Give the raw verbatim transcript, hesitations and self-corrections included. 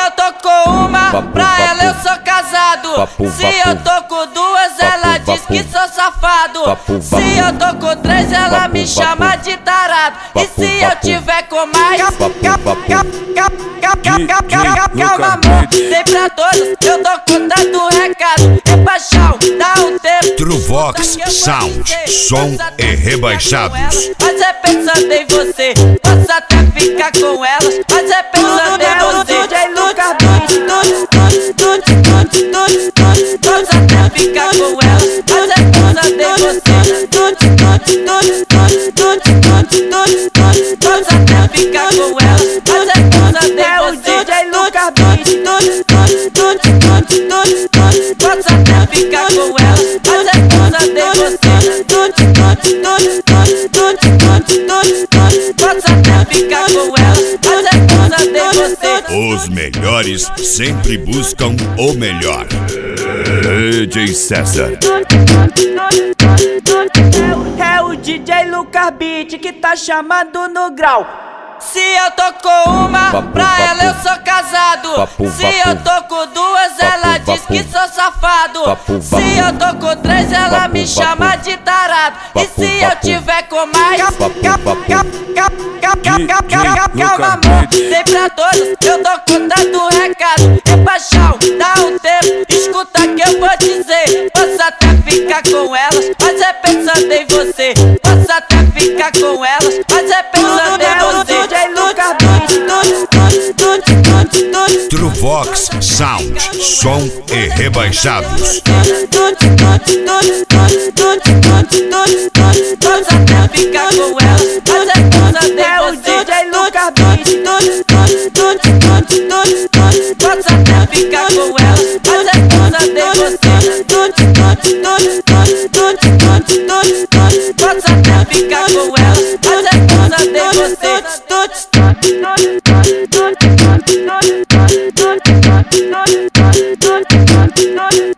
eu tô com uma, pra ela eu sou casado. Se eu tô com duas, ela diz que sou safado. Se eu tô com três, ela me chama de tarado. E se eu tiver com mais, calma amor, tem pra todos, eu tô contando recado. É paixão, dá um tempo. Truvox Sound, som e rebaixados. Mas é pensando em você, posso até ficar com elas. Mas é pensando em você, D J Lucas Beat. Posso até ficar com elas. Mas é pensando em você, posso até ficar com elas. Mas é pensando em você, D J Lucas Beat. Posso até ficar com elas. Mas é pensando em você, posso até ficar com elas. Mas é pensando em você. Os melhores sempre buscam o melhor. D J César. É o D J Lucas Beat que tá chamando no grau. Se eu tô com uma, pra ela eu sou casado. Se eu tô com duas, ela diz que sou safado. Se eu tô com três, ela me chama de tarado. E se eu tiver com mais, calma amor, tem pra todos, eu tô contando recado. É paixão, dá um tempo, escuta que eu vou dizer. Posso até ficar com elas, mas é pensando em você. Posso até ficar com elas, mas é pensando em você. D J Lucas Beat. Truvox Sound, som e rebaixados. Posso até ficar com elas, mas é pensando em você. D J Lucas Beat. Posso até ficar com elas, mas é pensando em você. Posso até ficar com elas, mas é pensando em você. Don't